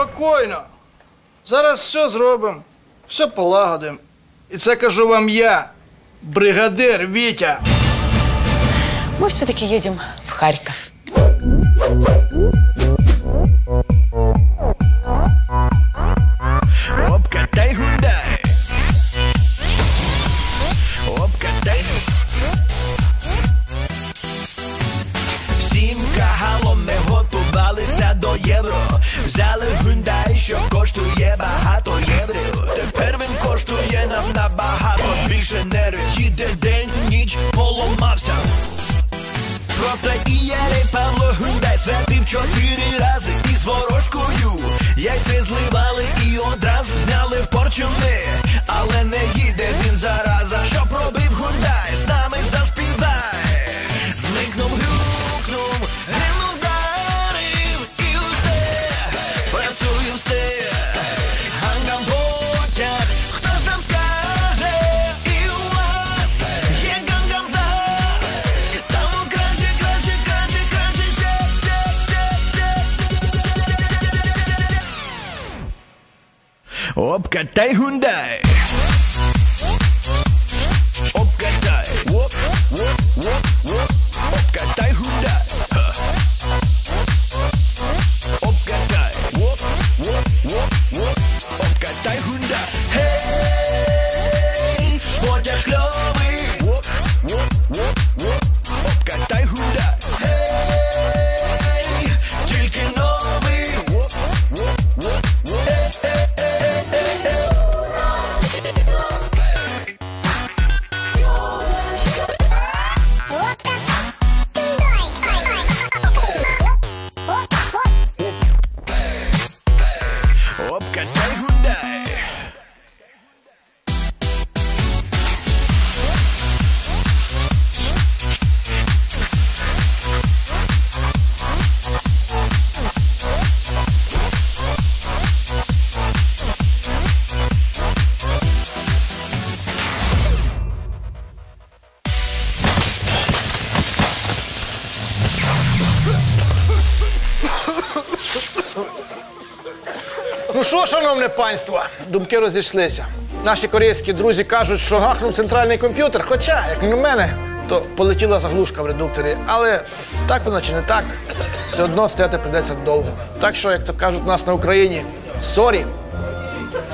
Спокійно. Зараз все зробимо, все полагодимо. І це кажу вам я, бригадир Вітя. Мы все-таки едем в Харьков. Обкатай Hyundai. Обкатай. Всім кагалом не готувалися до євро. Взяли Hyundai, що коштує багато євро. Тепер він коштує нам набагато більше нервів. Їде день, ніч, поламався. Проте і Ярий Павло Hyundai святив 4 рази із ворожкою. Яйце зливали і одразу зняли порчуни. Але не їде він зараза, що пробив Hyundai, з нами заспівай. Зникнув, глюкнув, гримнув, вдарив і усе, працює все. Гангам потяг, хтось нам скаже, і у вас є гангам зас. Тому краще, краще, краще, краще, обкатай Hyundai. Обкатай. Воп, воп, воп, воп. Обкатай Hyundai. Обкатай. Воп, воп, воп, воп. Обкатай Hyundai. Гей, потяг кльовий. Воп, воп, воп, воп. Обкатай Hyundai. Гей, тільки новий. Воп, воп, воп, воп. Обкатай Hyundai. Ну що, шановне панство, думки розійшлися. Наші корейські друзі кажуть, що гахнув центральний комп'ютер, хоча, як на мене, то полетіла заглушка в редукторі. Але так воно чи не так, все одно стояти прийдеться довго. Так що, як то кажуть у нас на Україні, сорі.